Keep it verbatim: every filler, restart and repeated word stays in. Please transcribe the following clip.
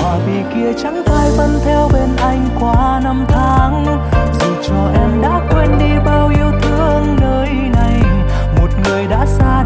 Hòa bì kia chẳng phai vẫn theo bên anh qua năm tháng. Dù cho em đã quên đi bao yêu thương nơi này, một người đã xa